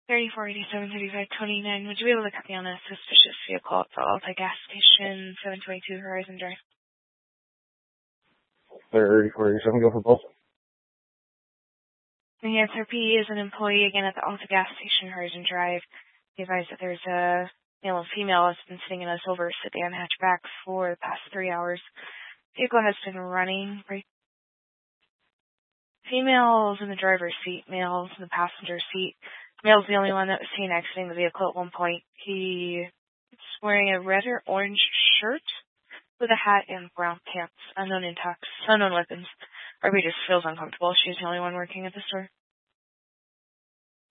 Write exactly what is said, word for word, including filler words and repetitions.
thirty-four eighty-seven thirty-five twenty-nine. Would you be able to cut me on a suspicious vehicle at the Alta gas station, seven twenty-two Horizon Drive? thirty-four eighty-seven, go for both. The answer P is an employee again at the Alta gas station, Horizon Drive. Be advised that there's a male and female that's been sitting in a silver sedan hatchback for the past three hours. Vehicle has been running. Right. Female's in the driver's seat, male's in the passenger seat. Male's the only one that was seen exiting the vehicle at one point. He is wearing a red or orange shirt with a hat and brown pants. Unknown intox, unknown weapons. R B just feels uncomfortable. She's the only one working at the store.